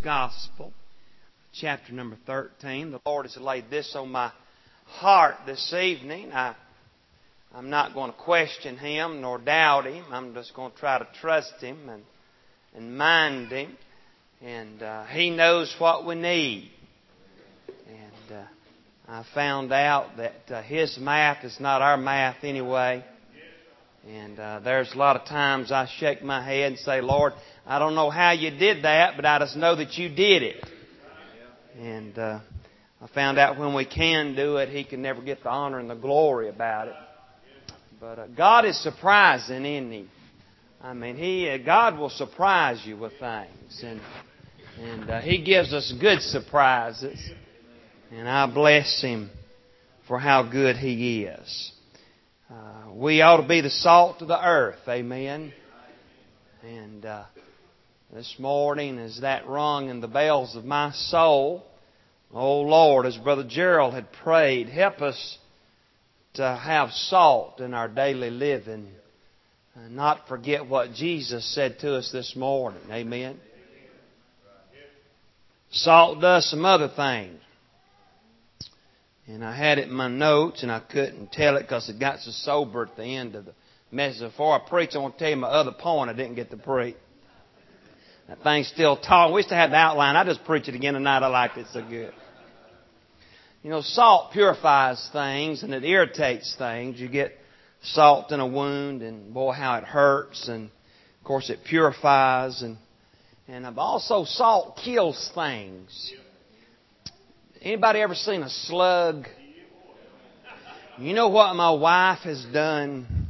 Gospel, chapter number 13. The Lord has laid this on my heart this evening. I'm not going to question Him nor doubt Him. I'm just going to try to trust Him and mind Him. And He knows what we need. And I found out that His math is not our math anyway. And there's a lot of times I shake my head and say, Lord, I don't know how you did that, but I just know that you did it. And I found out when we can do it, He can never get the honor and the glory about it. But God is surprising, isn't He? I mean, God will surprise you with things. And He gives us good surprises. And I bless Him for how good He is. We ought to be the salt of the earth. Amen. And this morning, as that rung in the bells of my soul, oh Lord, as Brother Gerald had prayed, help us to have salt in our daily living and not forget what Jesus said to us this morning. Amen. Salt does some other things. And I had it in my notes, and I couldn't tell it because it got so sober at the end of the message. Before I preach, I want to tell you my other point I didn't get to preach. That thing's still talking. We used to have the outline. I just preach it again tonight. I liked it so good. You know, salt purifies things, and it irritates things. You get salt in a wound, and boy, how it hurts. And, of course, it purifies. And also, salt kills things. Anybody ever seen a slug? You know what my wife has done?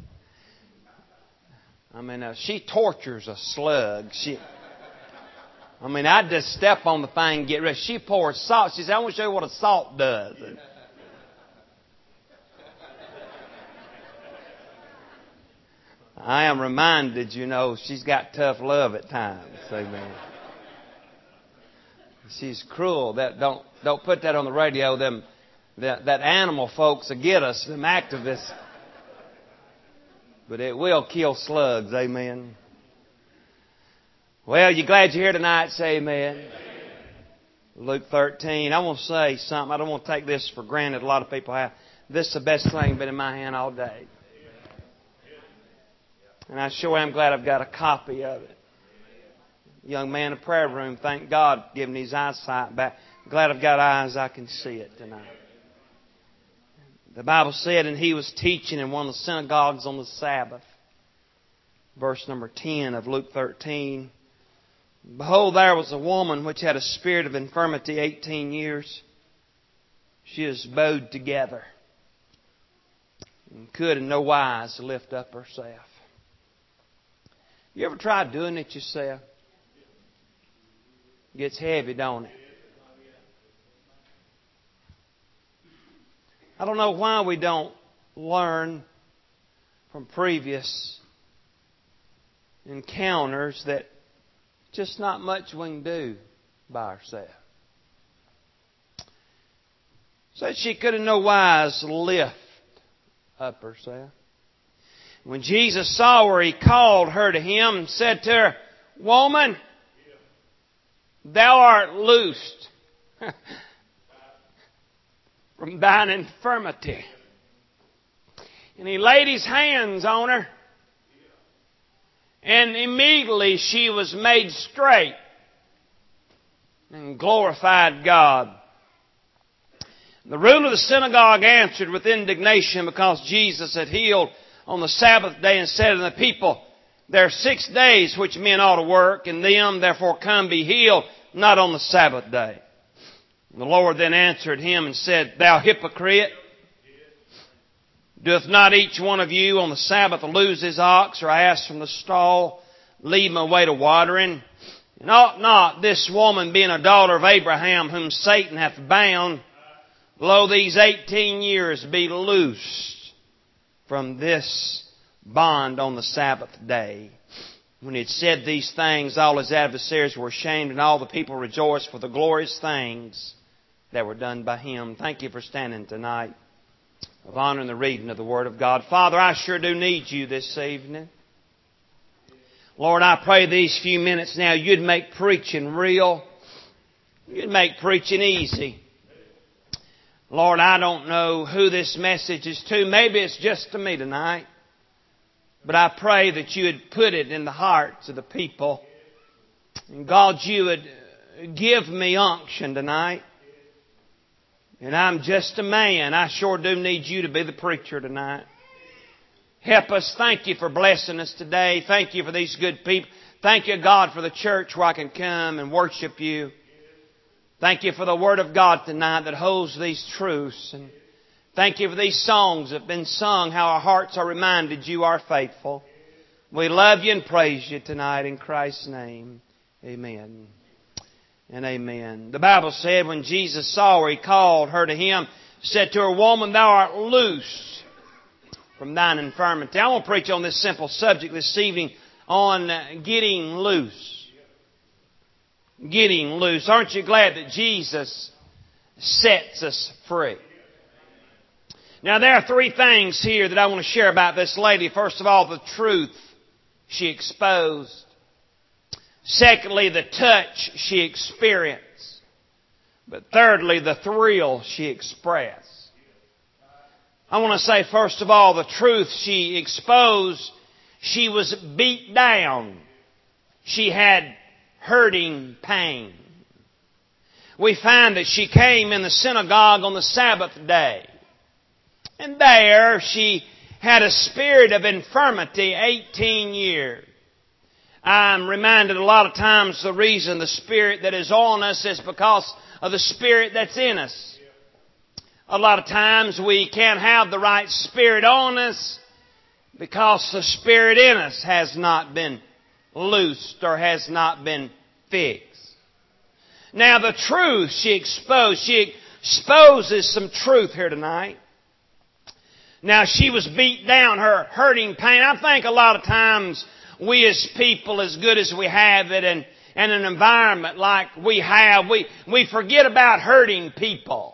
I mean, she tortures a slug. I just step on the thing and get rid. She pours salt. She said, I want to show you what a salt does. I am reminded, she's got tough love at times. Amen. She's cruel. Don't put that on the radio. That animal folks will get us, them activists. But it will kill slugs. Amen. Well, you glad you're here tonight? Say amen. Luke 13. I want to say something. I don't want to take this for granted. A lot of people have. This is the best thing been in my hand all day. And I sure am glad I've got a copy of it. Young man in the prayer room, thank God, giving his eyesight back. Glad I've got eyes I can see it tonight. The Bible said, and he was teaching in one of the synagogues on the Sabbath. Verse number 10 of Luke 13. Behold, there was a woman which had a spirit of infirmity 18 years. She was bowed together and could in no wise lift up herself. You ever tried doing it yourself? Gets heavy, don't it? I don't know why we don't learn from previous encounters that just not much we can do by ourselves. So she could in no wise lift up herself. When Jesus saw her, He called her to Him and said to her, Woman, thou art loosed from thine infirmity. And He laid His hands on her. And immediately she was made straight and glorified God. The ruler of the synagogue answered with indignation because Jesus had healed on the Sabbath day and said to the people, There are 6 days which men ought to work, and them therefore come be healed, not on the Sabbath day. And the Lord then answered him and said, Thou hypocrite, doth not each one of you on the Sabbath loose his ox or ass from the stall, lead him away to watering? And ought not this woman, being a daughter of Abraham, whom Satan hath bound, lo, these 18 years be loosed from this bond on the Sabbath day? When he had said these things, all his adversaries were ashamed, and all the people rejoiced for the glorious things that were done by him. Thank you for standing tonight of honor in the reading of the Word of God. Father, I sure do need you this evening. Lord, I pray these few minutes now you'd make preaching real. You'd make preaching easy. Lord, I don't know who this message is to. Maybe it's just to me tonight. But I pray that you would put it in the hearts of the people. And God, you would give me unction tonight. And I'm just a man. I sure do need you to be the preacher tonight. Help us. Thank you for blessing us today. Thank you for these good people. Thank you, God, for the church where I can come and worship you. Thank you for the Word of God tonight that holds these truths. And thank you for these songs that have been sung, how our hearts are reminded you are faithful. We love you and praise you tonight in Christ's name. Amen and amen. The Bible said when Jesus saw her, He called her to Him, said to her, Woman, thou art loose from thine infirmity. I want to preach on this simple subject this evening on getting loose. Getting loose. Aren't you glad that Jesus sets us free? Now there are three things here that I want to share about this lady. First of all, the truth she exposed. Secondly, the touch she experienced. But thirdly, the thrill she expressed. I want to say, first of all, the truth she exposed. She was beat down. She had hurting pain. We find that she came in the synagogue on the Sabbath day. And there she had a spirit of infirmity 18 years. I'm reminded a lot of times the reason the spirit that is on us is because of the spirit that's in us. A lot of times we can't have the right spirit on us because the spirit in us has not been loosed or has not been fixed. Now the truth she exposes some truth here tonight. Now she was beat down, her hurting pain. I think a lot of times we as people, as good as we have it and an environment like we have, we forget about hurting people.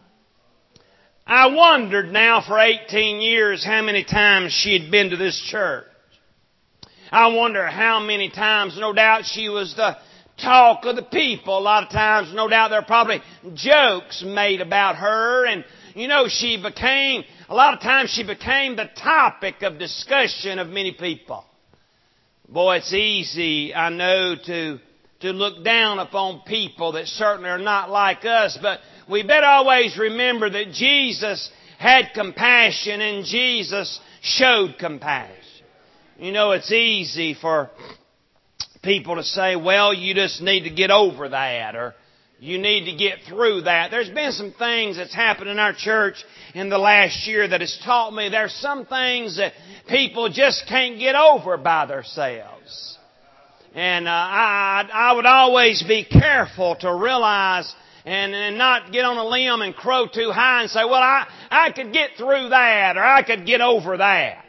I wondered now for 18 years how many times she had been to this church. I wonder how many times, no doubt she was the talk of the people. A lot of times, no doubt there are probably jokes made about her. And, you know, a lot of times she became the topic of discussion of many people. Boy, it's easy, I know, to look down upon people that certainly are not like us, but we better always remember that Jesus had compassion and Jesus showed compassion. You know, it's easy for people to say, well, you just need to get over that, or you need to get through that. There's been some things that's happened in our church in the last year that has taught me there's some things that people just can't get over by themselves. And I would always be careful to realize and not get on a limb and crow too high and say, well, I could get through that or I could get over that.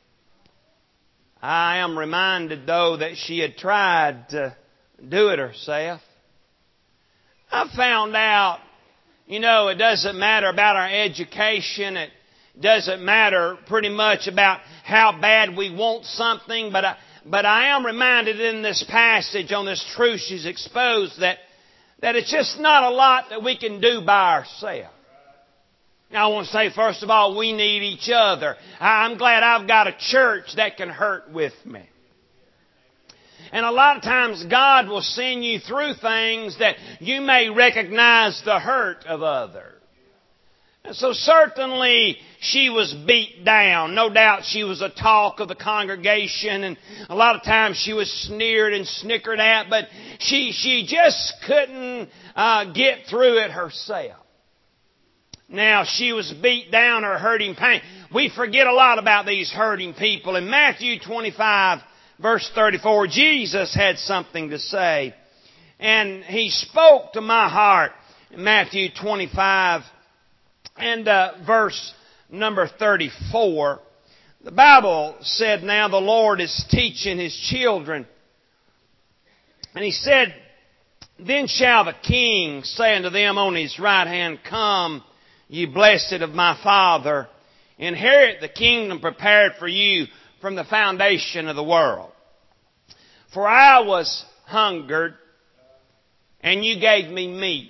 I am reminded, though, that she had tried to do it herself. I found out, you know, it doesn't matter about our education. It doesn't matter pretty much about how bad we want something. But I am reminded in this passage on this truth she's exposed that it's just not a lot that we can do by ourselves. Now, I want to say, first of all, we need each other. I'm glad I've got a church that can hurt with me. And a lot of times God will send you through things that you may recognize the hurt of others. And so certainly she was beat down. No doubt she was a talk of the congregation, and a lot of times she was sneered and snickered at, but she just couldn't get through it herself. Now, she was beat down or hurting pain. We forget a lot about these hurting people. In Matthew 25, verse 34, Jesus had something to say. And He spoke to my heart in Matthew 25 and verse number 34. The Bible said, now the Lord is teaching His children. And He said, then shall the King say unto them on His right hand, come, ye blessed of my Father, inherit the kingdom prepared for you from the foundation of the world. For I was hungered, and you gave me meat.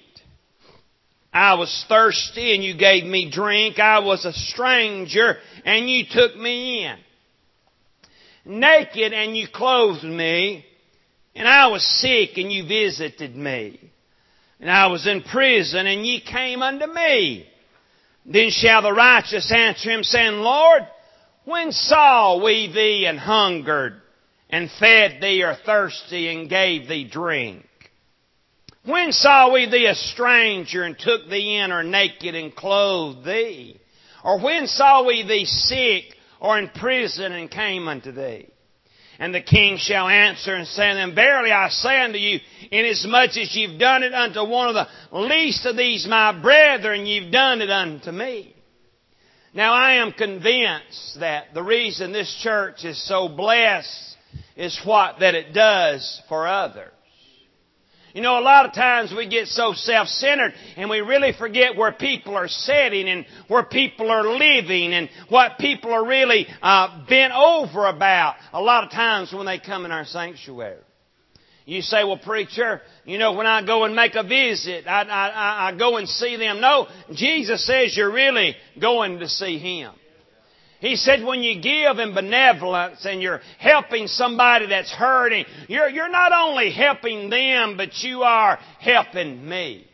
I was thirsty, and you gave me drink. I was a stranger, and you took me in. Naked, and you clothed me. And I was sick, and you visited me. And I was in prison, and ye came unto me. Then shall the righteous answer him, saying, Lord, when saw we thee and hungered, and fed thee, or thirsty, and gave thee drink? When saw we thee a stranger, and took thee in, or naked, and clothed thee? Or when saw we thee sick, or in prison, and came unto thee? And the king shall answer and say unto them, Verily I say unto you, inasmuch as you've done it unto one of the least of these my brethren, you've done it unto me. Now I am convinced that the reason this church is so blessed is what that it does for others. You know, a lot of times we get so self-centered and we really forget where people are sitting and where people are living and what people are really bent over about a lot of times when they come in our sanctuary. You say, well, preacher, you know, when I go and make a visit, I go and see them. No, Jesus says you're really going to see Him. He said when you give in benevolence and you're helping somebody that's hurting, you're not only helping them, but you are helping me.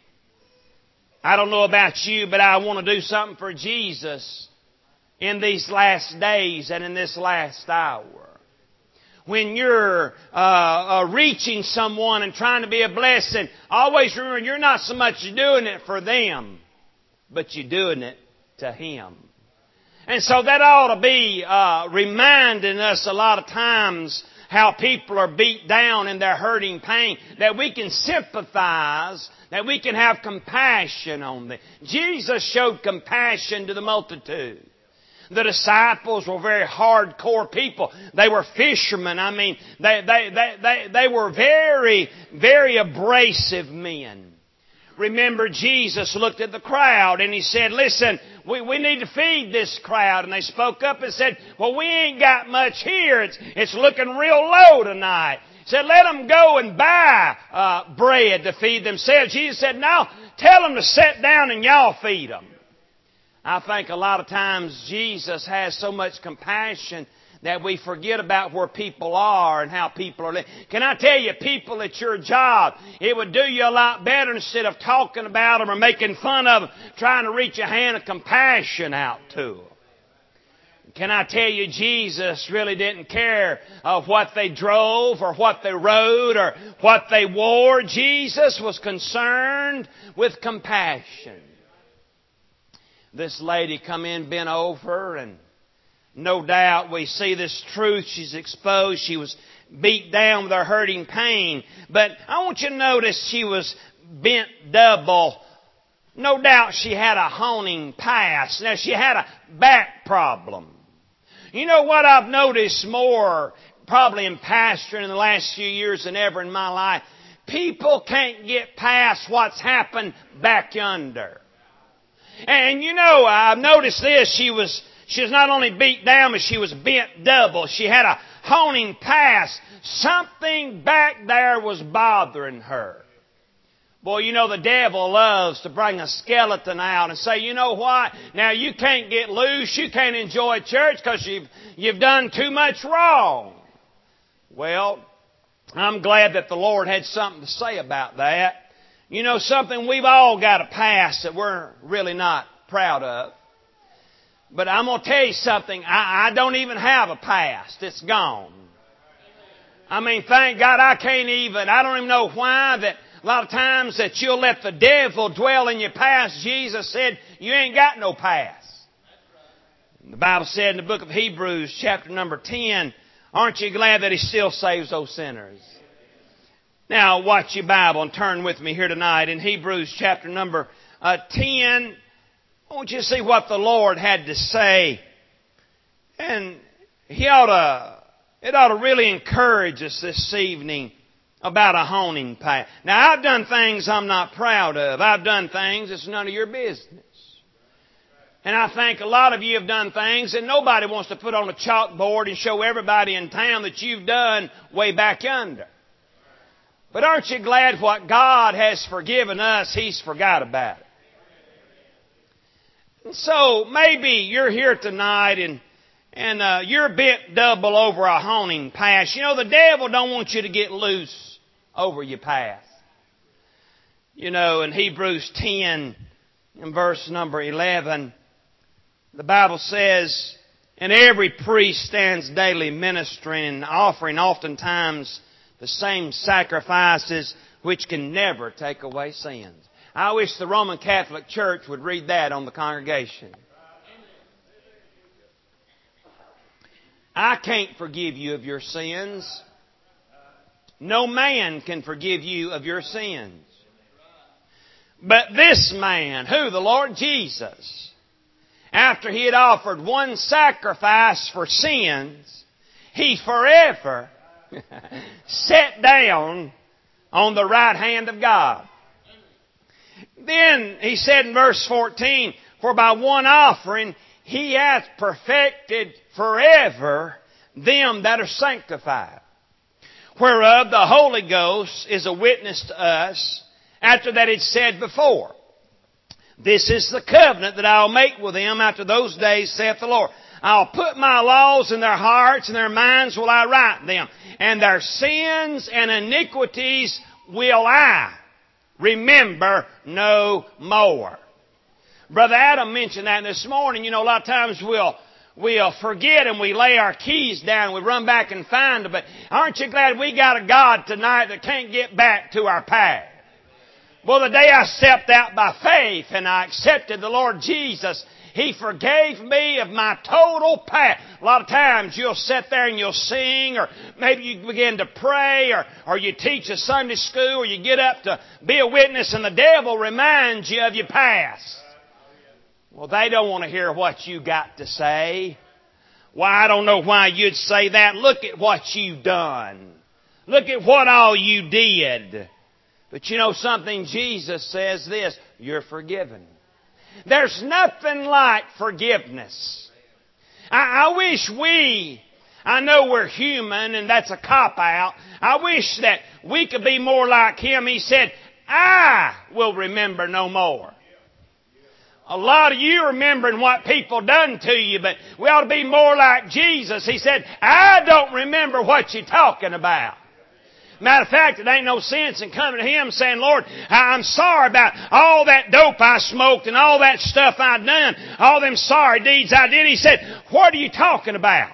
I don't know about you, but I want to do something for Jesus in these last days and in this last hour. When you're reaching someone and trying to be a blessing, always remember you're not so much doing it for them, but you're doing it to Him. And so that ought to be reminding us a lot of times how people are beat down in their hurting pain, that we can sympathize, that we can have compassion on them. Jesus showed compassion to the multitude. The disciples were very hardcore people. They were fishermen. I mean, they were very, very abrasive men. Remember, Jesus looked at the crowd and He said, listen, we need to feed this crowd. And they spoke up and said, well, we ain't got much here. It's looking real low tonight. He said, let them go and buy bread to feed themselves. Jesus said, no, tell them to sit down and y'all feed them. I think a lot of times Jesus has so much compassion that we forget about where people are and how people are living. Can I tell you, people at your job, it would do you a lot better instead of talking about them or making fun of them, trying to reach a hand of compassion out to them. Can I tell you, Jesus really didn't care what they drove or what they rode or what they wore. Jesus was concerned with compassion. This lady come in, bent over, and no doubt we see this truth. She's exposed. She was beat down with her hurting pain. But I want you to notice she was bent double. No doubt she had a haunting past. Now, she had a back problem. You know what I've noticed more, probably in pastoring in the last few years than ever in my life? People can't get past what's happened back yonder. And you know, I've noticed this. She was not only beat down, but she was bent double. She had a haunting past. Something back there was bothering her. Boy, you know, the devil loves to bring a skeleton out and say, you know what? Now you can't get loose. You can't enjoy church because you've done too much wrong. Well, I'm glad that the Lord had something to say about that. You know something? We've all got a past that we're really not proud of. But I'm going to tell you something. I don't even have a past. It's gone. I mean, thank God I don't even know why that a lot of times that you'll let the devil dwell in your past. Jesus said, you ain't got no past. The Bible said in the book of Hebrews, chapter number 10, aren't you glad that He still saves those sinners? Now, watch your Bible and turn with me here tonight in Hebrews chapter number 10. I want you to see what the Lord had to say. And it ought to really encourage us this evening about a haunting past. Now, I've done things I'm not proud of. I've done things that's none of your business. And I think a lot of you have done things that nobody wants to put on a chalkboard and show everybody in town that you've done way back yonder. But aren't you glad what God has forgiven us, He's forgot about it? And so maybe you're here tonight and you're bent double over a haunting past. You know, the devil don't want you to get loose over your past. You know, in Hebrews 10, in verse number 11, the Bible says, "And every priest stands daily ministering and offering oftentimes the same sacrifices which can never take away sins." I wish the Roman Catholic Church would read that on the congregation. I can't forgive you of your sins. No man can forgive you of your sins. But this man, who? The Lord Jesus, after He had offered one sacrifice for sins, He forever sat down on the right hand of God. Then He said in verse 14, "For by one offering He hath perfected forever them that are sanctified. Whereof the Holy Ghost is a witness to us, after that it said before, This is the covenant that I'll make with them after those days, saith the Lord. I'll put my laws in their hearts, and their minds will I write them. And their sins and iniquities will I remember no more." Brother Adam mentioned that this morning. You know, a lot of times we'll forget and we lay our keys down. We run back and find them. But aren't you glad we got a God tonight that can't get back to our past? Well, the day I stepped out by faith and I accepted the Lord Jesus, He forgave me of my total past. A lot of times you'll sit there and you'll sing, or maybe you begin to pray, or you teach a Sunday school, or you get up to be a witness, and the devil reminds you of your past. Well, they don't want to hear what you got to say. Why, I don't know why you'd say that. Look at what you've done. Look at what all you did. But you know something? Jesus says this, you're forgiven. There's nothing like forgiveness. I wish I know we're human and that's a cop-out. I wish that we could be more like Him. He said, I will remember no more. A lot of you are remembering what people done to you, but we ought to be more like Jesus. He said, I don't remember what you're talking about. Matter of fact, it ain't no sense in coming to Him saying, Lord, I'm sorry about all that dope I smoked and all that stuff I done, all them sorry deeds I did. He said, what are you talking about?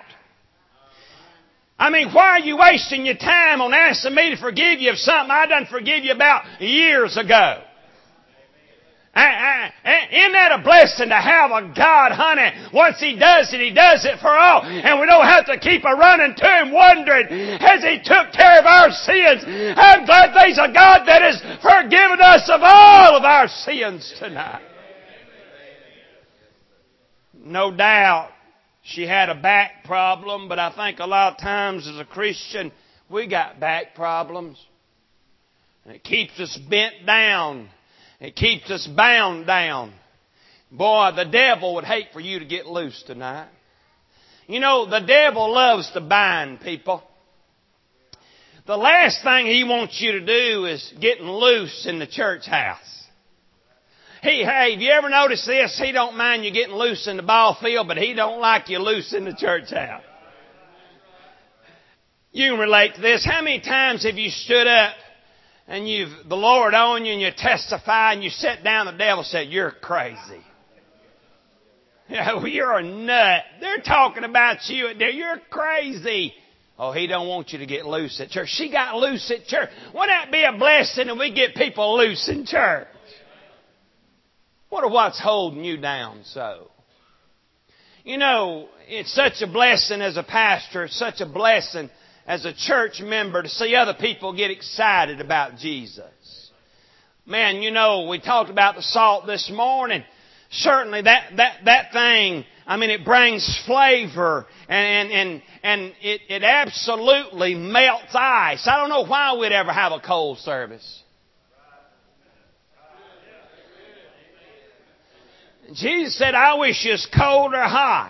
I mean, why are you wasting your time on asking me to forgive you of something I done forgive you about years ago? Isn't that a blessing to have a God, honey? Once He does it for all. And we don't have to keep running to Him wondering, has He took care of our sins? I'm glad there's a God that has forgiven us of all of our sins tonight. No doubt she had a back problem, but I think a lot of times as a Christian, we got back problems. And it keeps us bent down. It keeps us bound down. Boy, the devil would hate for you to get loose tonight. You know, the devil loves to bind people. The last thing he wants you to do is getting loose in the church house. Hey, have you ever noticed this? He don't mind you getting loose in the ball field, but he don't like you loose in the church house. You can relate to this. How many times have you stood up and the Lord on you and you testify and you sit down, the devil said, you're crazy. You're a nut. They're talking about you. You're crazy. Oh, he don't want you to get loose at church. She got loose at church. Wouldn't that be a blessing if we get people loose in church? Wonder what's holding you down so. You know, it's such a blessing as a pastor. It's such a blessing as a church member to see other people get excited about Jesus. Man, you know, we talked about the salt this morning. Certainly that thing, I mean, it brings flavor and it absolutely melts ice. I don't know why we'd ever have a cold service. Jesus said, I wish you was cold or hot.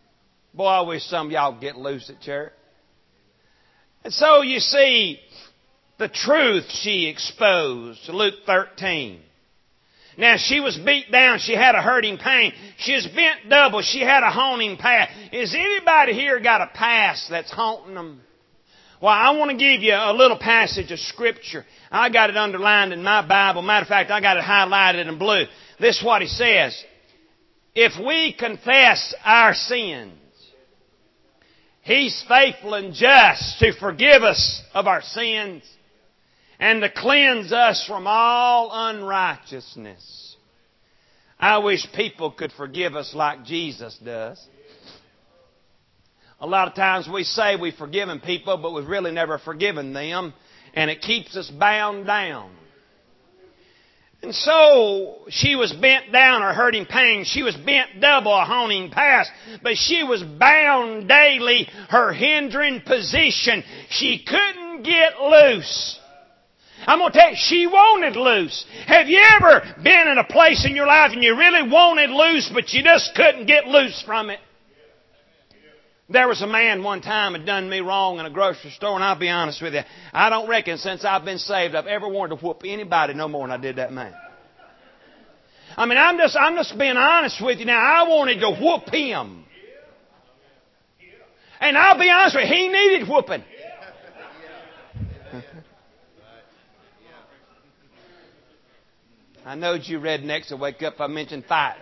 Boy, I wish some of y'all get loose at church. And so you see, The truth she exposed. Luke 13. Now she was beat down. She had a hurting pain. She was bent double. She had a haunting past. Is anybody here got a past that's haunting them? Well, I want to give you a little passage of Scripture. I got it underlined in my Bible. Matter of fact, I got it highlighted in blue. This is what he says. If we confess our sins, He's faithful and just to forgive us of our sins and to cleanse us from all unrighteousness. I wish people could forgive us like Jesus does. A lot of times we say we've forgiven people, but we've really never forgiven them, and it keeps us bound down. And so she was bent down, her hurting pain. She was bent double, a haunting past. But she was bound daily, her hindering position. She couldn't get loose. I'm going to tell you, she wanted loose. Have you ever been in a place in your life and you really wanted loose, but you just couldn't get loose from it? There was a man one time had done me wrong in a grocery store, and I'll be honest with you, I don't reckon since I've been saved I've ever wanted to whoop anybody no more than I did that man. I mean, I'm just being honest with you now. I wanted to whoop him. And I'll be honest with you, he needed whooping. I know you rednecks will wake up if I mention fighting.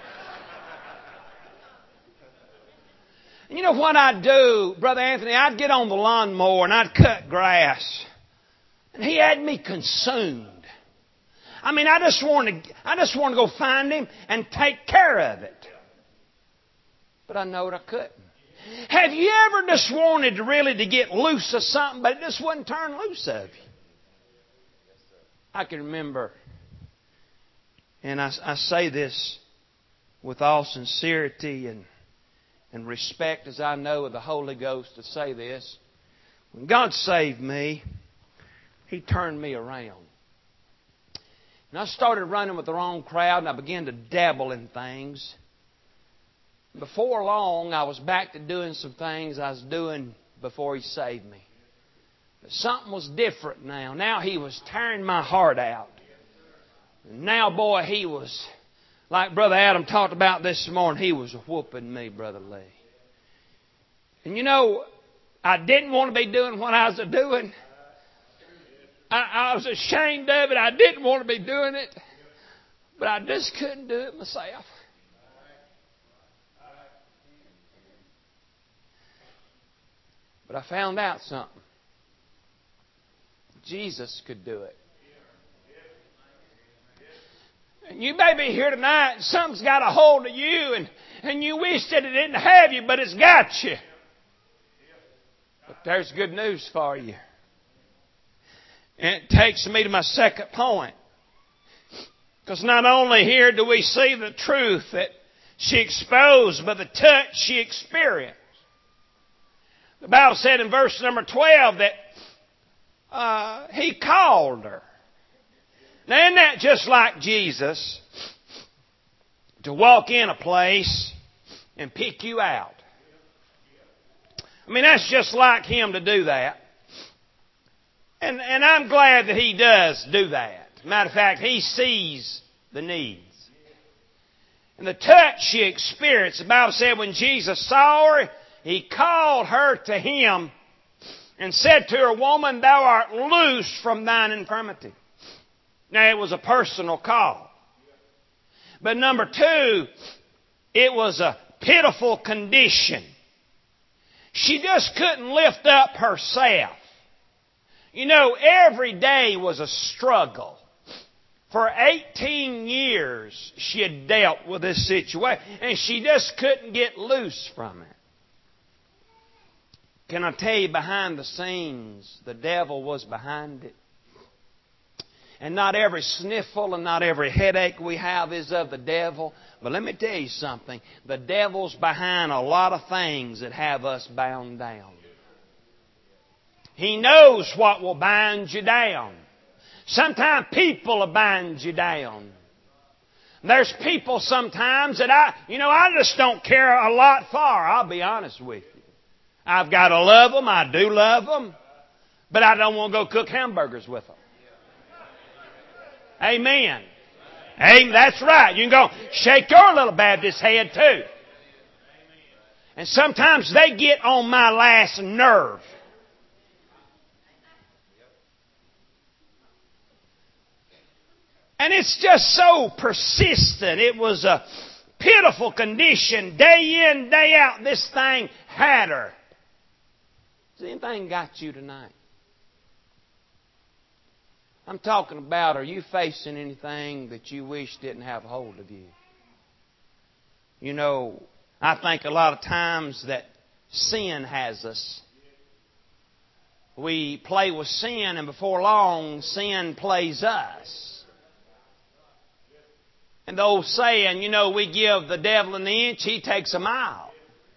You know what I'd do, Brother Anthony? I'd get on the lawnmower and I'd cut grass. And he had me consumed. I mean, I just wanted to go find him and take care of it. But I knowed I couldn't. Have you ever just wanted to get loose of something, but it just wouldn't turn loose of you? I can remember, and I say this with all sincerity and respect, as I know of the Holy Ghost to say this. When God saved me, He turned me around. And I started running with the wrong crowd, and I began to dabble in things. Before long, I was back to doing some things I was doing before He saved me. But something was different now. Now He was tearing my heart out. And now, boy, He was, like Brother Adam talked about this morning, he was whooping me, Brother Lee. And you know, I didn't want to be doing what I was doing. I was ashamed of it. I didn't want to be doing it. But I just couldn't do it myself. But I found out something. Jesus could do it. And you may be here tonight and something's got a hold of you and you wish that it didn't have you, but it's got you. But there's good news for you. And it takes me to my second point. Because not only here do we see the truth that she exposed, but the touch she experienced. The Bible said in verse number 12 that He called her. Now, isn't that just like Jesus to walk in a place and pick you out? I mean, that's just like Him to do that. And I'm glad that He does do that. Matter of fact, He sees the needs. And the touch she experienced, the Bible said when Jesus saw her, He called her to Him and said to her, "Woman, thou art loosed from thine infirmity." Now, it was a personal call. But number two, it was a pitiful condition. She just couldn't lift up herself. You know, every day was a struggle. For 18 years, she had dealt with this situation, and she just couldn't get loose from it. Can I tell you, behind the scenes, the devil was behind it. And not every sniffle and not every headache we have is of the devil. But let me tell you something. The devil's behind a lot of things that have us bound down. He knows what will bind you down. Sometimes people will bind you down. There's people sometimes that I just don't care a lot for. I'll be honest with you. I've got to love them. I do love them. but I don't want to go cook hamburgers with them. Amen. Amen. That's right. You can go shake your little Baptist head too. And sometimes they get on my last nerve. And it's just so persistent. It was a pitiful condition. Day in, day out, this thing had her. Has anything got you tonight? I'm talking about, are you facing anything that you wish didn't have a hold of you? You know, I think a lot of times that sin has us. We play with sin, and before long, sin plays us. And the old saying, you know, we give the devil an inch, he takes a mile.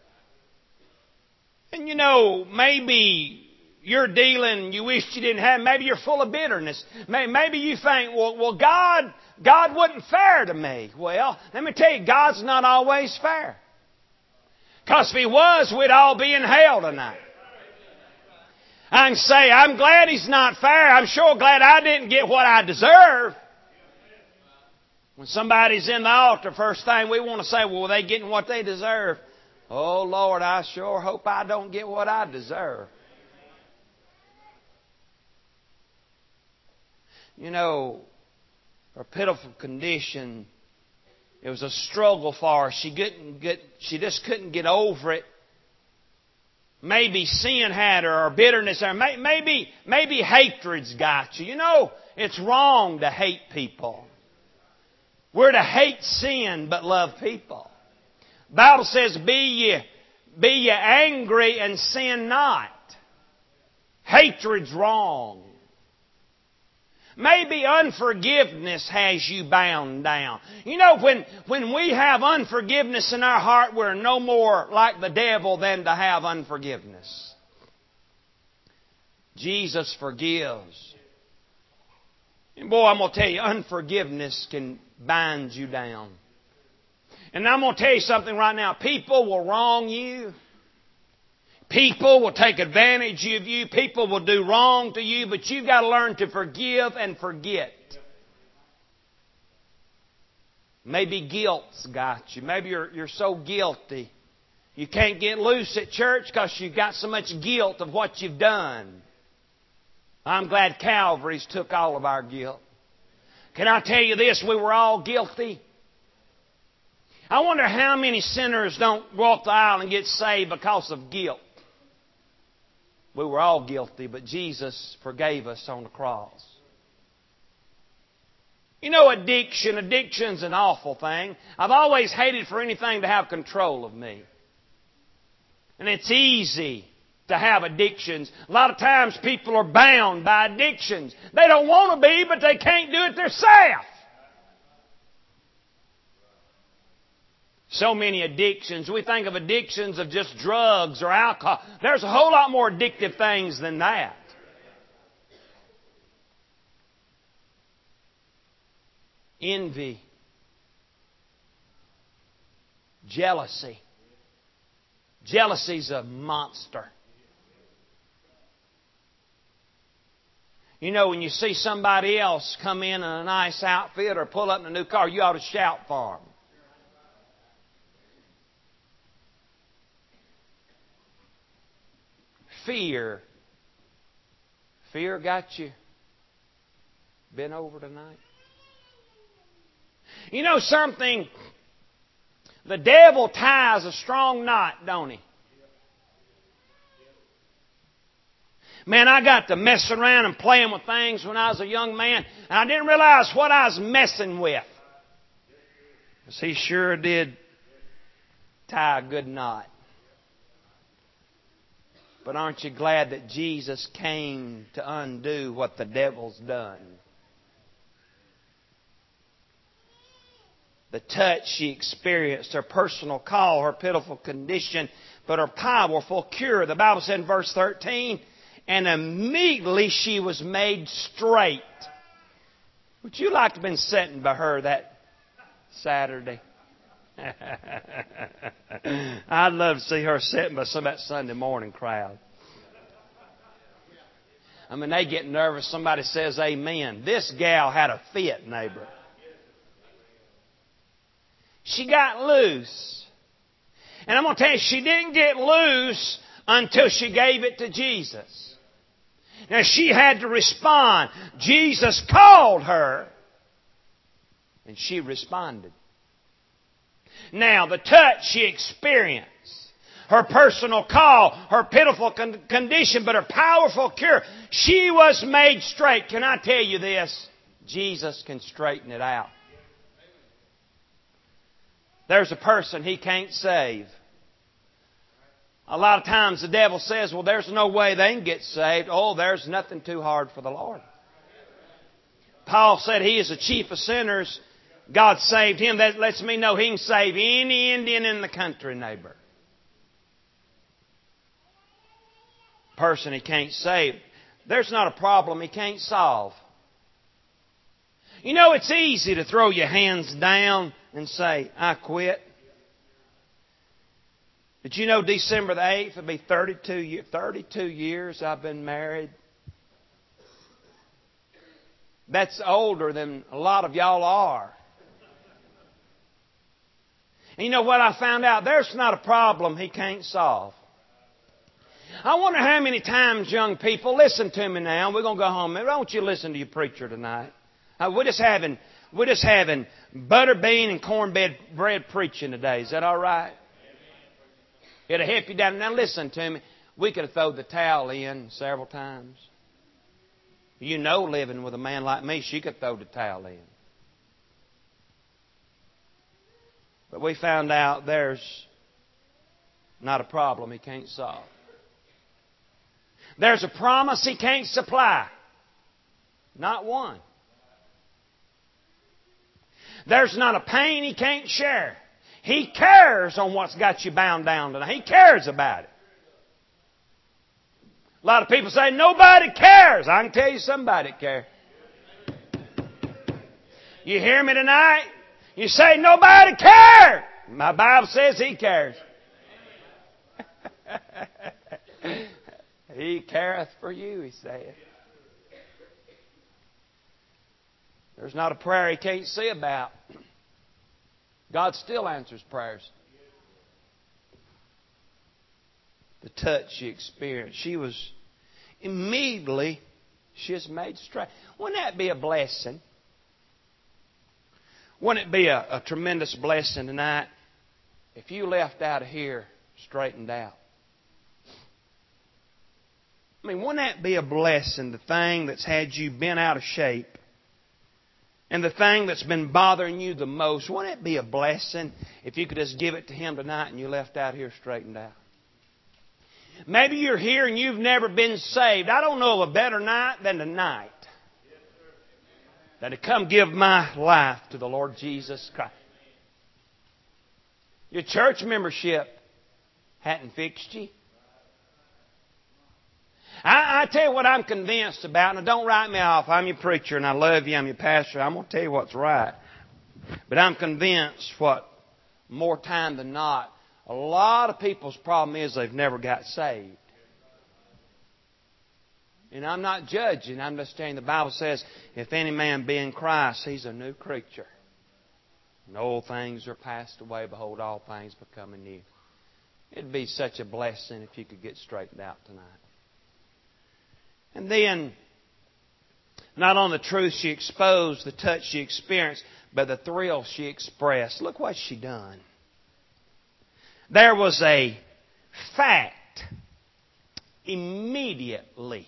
And you know, maybe you're dealing, you wish you didn't have, maybe you're full of bitterness. Maybe you think, well, God wasn't fair to me. Well, let me tell you, God's not always fair. Because if He was, we'd all be in hell tonight. I can say, I'm glad He's not fair. I'm sure glad I didn't get what I deserve. When somebody's in the altar, first thing we want to say, well, are they getting what they deserve? Oh, Lord, I sure hope I don't get what I deserve. You know, her pitiful condition, it was a struggle for her. She just couldn't get over it. Maybe sin had her, or bitterness, or maybe hatred's got you. You know, it's wrong to hate people. We're to hate sin but love people. The Bible says, be ye angry and sin not. Hatred's wrong. Maybe unforgiveness has you bound down. You know, when we have unforgiveness in our heart, we're no more like the devil than to have unforgiveness. Jesus forgives. And boy, I'm going to tell you, unforgiveness can bind you down. And I'm going to tell you something right now. People will wrong you. People will take advantage of you. People will do wrong to you. But you've got to learn to forgive and forget. Maybe guilt's got you. Maybe you're so guilty. You can't get loose at church because you've got so much guilt of what you've done. I'm glad Calvary's took all of our guilt. Can I tell you this? We were all guilty. I wonder how many sinners don't walk the aisle and get saved because of guilt. We were all guilty, but Jesus forgave us on the cross. You know, addiction's an awful thing. I've always hated for anything to have control of me. And it's easy to have addictions. A lot of times people are bound by addictions. They don't want to be, but they can't do it themselves. So many addictions. We think of addictions of just drugs or alcohol. There's a whole lot more addictive things than that. Envy. Jealousy. Jealousy's a monster. You know, when you see somebody else come in a nice outfit or pull up in a new car, you ought to shout for them. Fear. Fear got you bent over tonight? You know something? The devil ties a strong knot, don't he? Man, I got to messing around and playing with things when I was a young man, and I didn't realize what I was messing with. Because he sure did tie a good knot. But aren't you glad that Jesus came to undo what the devil's done? The touch she experienced, her personal call, her pitiful condition, but her powerful cure. The Bible said in verse 13, and immediately she was made straight. Would you like to have been sitting by her that Saturday? I'd love to see her sitting by some of that Sunday morning crowd. I mean, they get nervous. Somebody says amen. This gal had a fit, neighbor. She got loose. And I'm going to tell you, she didn't get loose until she gave it to Jesus. Now, she had to respond. Jesus called her, and she responded. Now, the touch she experienced, her personal call, her pitiful condition, but her powerful cure, she was made straight. Can I tell you this? Jesus can straighten it out. There's a person He can't save. A lot of times the devil says, well, there's no way they can get saved. Oh, there's nothing too hard for the Lord. Paul said He is the chief of sinners. God saved him. That lets me know He can save any Indian in the country, neighbor. Person He can't save. There's not a problem He can't solve. You know, it's easy to throw your hands down and say, I quit. Did you know December the 8th will be 32 years I've been married? That's older than a lot of y'all are. And you know what I found out? There's not a problem He can't solve. I wonder how many times, young people, listen to me now. We're going to go home. Why don't you listen to your preacher tonight? We're just having butter bean and cornbread preaching today. Is that all right? It'll help you down. Now listen to me. We could have thrown the towel in several times. You know, living with a man like me, she could throw the towel in. But we found out there's not a problem He can't solve. There's a promise He can't supply. Not one. There's not a pain He can't share. He cares on what's got you bound down tonight. He cares about it. A lot of people say, nobody cares. I can tell you somebody cares. You hear me tonight? You say, nobody cares. My Bible says He cares. He careth for you, He said. There's not a prayer He can't see about. God still answers prayers. The touch she experienced, she was immediately made straight. Wouldn't that be a blessing? Wouldn't it be a tremendous blessing tonight if you left out of here straightened out? I mean, wouldn't that be a blessing, the thing that's had you bent out of shape? And the thing that's been bothering you the most, wouldn't it be a blessing if you could just give it to Him tonight and you left out here straightened out? Maybe you're here and you've never been saved. I don't know of a better night than tonight. Than to come give my life to the Lord Jesus Christ. Your church membership hadn't fixed you. I tell you what I'm convinced about, and don't write me off. I'm your preacher and I love you. I'm your pastor. I'm going to tell you what's right. But I'm convinced more time than not, a lot of people's problem is they've never got saved. And I'm not judging. I'm just saying the Bible says, if any man be in Christ, he's a new creature. And old things are passed away. Behold, all things becoming new. It'd be such a blessing if you could get straightened out tonight. And then, not only the truth she exposed, the touch she experienced, but the thrill she expressed. Look what she done. There was a fact. Immediately,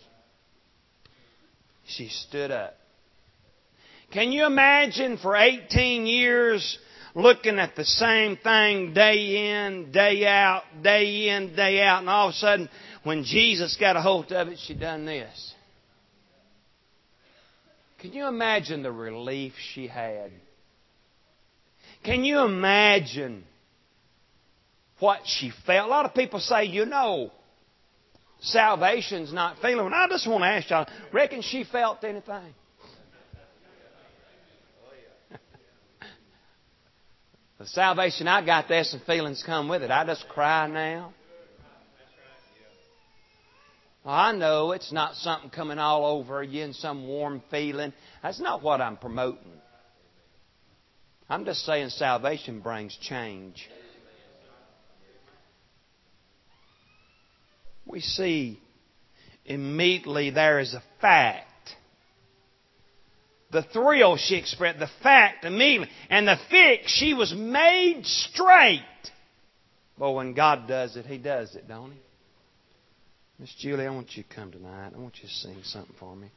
she stood up. Can you imagine for 18 years looking at the same thing day in, day out, day in, day out, and all of a sudden, when Jesus got a hold of it, she done this. Can you imagine the relief she had? Can you imagine what she felt? A lot of people say, salvation's not feeling. And I just want to ask y'all, reckon she felt anything? The salvation I got, there's some feelings come with it. I just cry now. I know it's not something coming all over you and some warm feeling. That's not what I'm promoting. I'm just saying salvation brings change. We see immediately there is a fact. The thrill she expressed, the fact immediately. And the fix, she was made straight. But when God does it, He does it, don't He? Miss Julie, I want you to come tonight. I want you to sing something for me.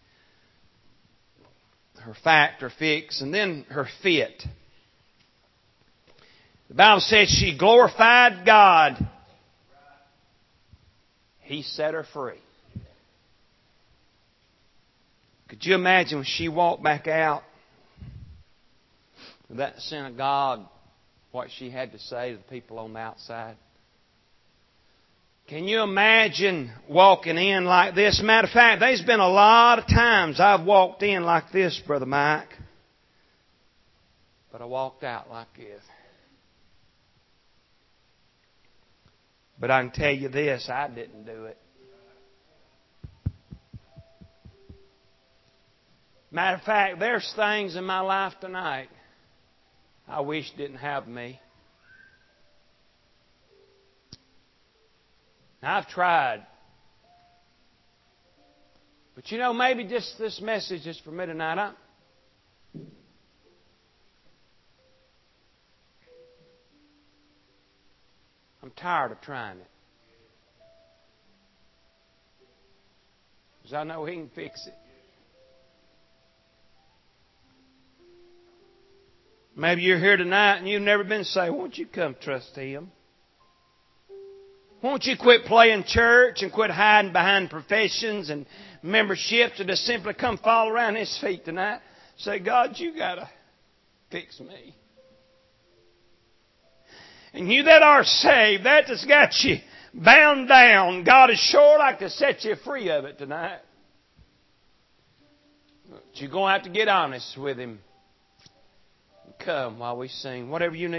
Her fact, her fix, and then her fit. The Bible says she glorified God. He set her free. Could you imagine when she walked back out of that synagogue, what she had to say to the people on the outside? Can you imagine walking in like this? Matter of fact, there's been a lot of times I've walked in like this, Brother Mike. But I walked out like this. But I can tell you this, I didn't do it. Matter of fact, there's things in my life tonight I wish didn't have me. I've tried. But you know, maybe just this message is for me tonight. I'm tired of trying it. Because I know He can fix it. Maybe you're here tonight and you've never been saved. Won't you come trust Him? Won't you quit playing church and quit hiding behind professions and memberships and just simply come fall around His feet tonight? Say, God, you got to fix me. And you that are saved, that has got you bound down, God is sure like to set you free of it tonight. But you're going to have to get honest with Him. Come while we sing. Whatever you need.